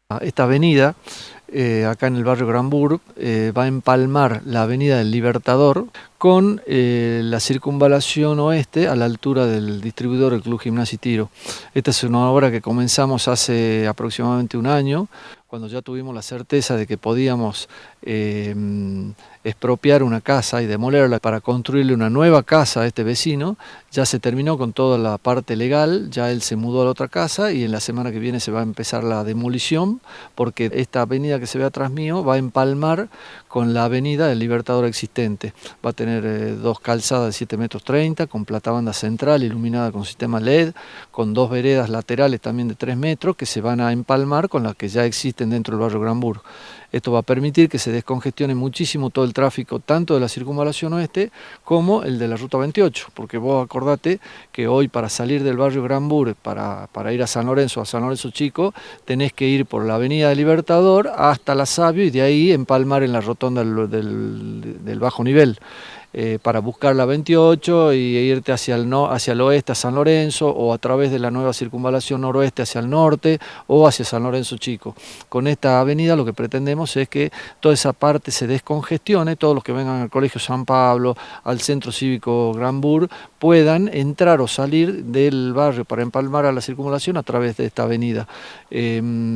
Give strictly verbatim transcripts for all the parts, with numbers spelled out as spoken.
Esta avenida, eh, acá en el barrio Granburg, eh, va a empalmar la avenida del Libertador con eh, la circunvalación oeste a la altura del distribuidor del Club Gimnasia y Tiro. Esta es una obra que comenzamos hace aproximadamente un año, cuando ya tuvimos la certeza de que podíamos eh, expropiar una casa y demolerla para construirle una nueva casa a este vecino. Ya se terminó con toda la parte legal, ya él se mudó a la otra casa y en la semana que viene se va a empezar la demolición, porque esta avenida que se ve atrás mío va a empalmar con la avenida del Libertador existente. Va a tener eh, dos calzadas de siete metros treinta, con platabanda central iluminada con sistema L E D, con dos veredas laterales también de tres metros que se van a empalmar con las que ya existen dentro del barrio Granburg. Esto va a permitir que se descongestione muchísimo todo el tráfico, tanto de la circunvalación oeste como el de la ruta veintiocho, porque vos acordate que hoy para salir del barrio Granburg, para, para ir a San Lorenzo, a San Lorenzo Chico, tenés que ir por la avenida del Libertador hasta La Sabio y de ahí empalmar en la rotonda del, del, del bajo nivel. Eh, para buscar la veintiocho y irte hacia el, no, hacia el oeste a San Lorenzo, o a través de la nueva circunvalación noroeste hacia el norte o hacia San Lorenzo Chico. Con esta avenida lo que pretendemos es que toda esa parte se descongestione, todos los que vengan al Colegio San Pablo, al Centro Cívico Granburg, puedan entrar o salir del barrio para empalmar a la circunvalación a través de esta avenida. Eh,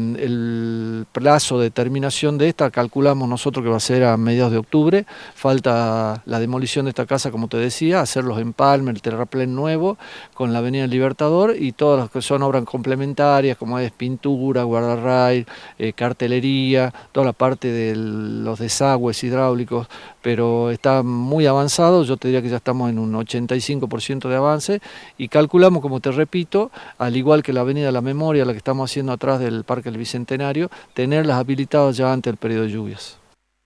el plazo de terminación de esta calculamos nosotros que va a ser a mediados de octubre. Falta la demolición de esta casa, como te decía, hacer los empalmes, el terraplén nuevo con la avenida Libertador y todas las que son obras complementarias como es pintura, guardarrail, eh, cartelería, toda la parte de los desagües hidráulicos, pero está muy avanzado. Yo te diría que ya estamos en un ochenta y cinco por ciento de avance y calculamos, como te repito, al igual que la avenida La Memoria, la que estamos haciendo atrás del Parque del Bicentenario, tenerlas habilitadas ya ante el periodo de lluvias.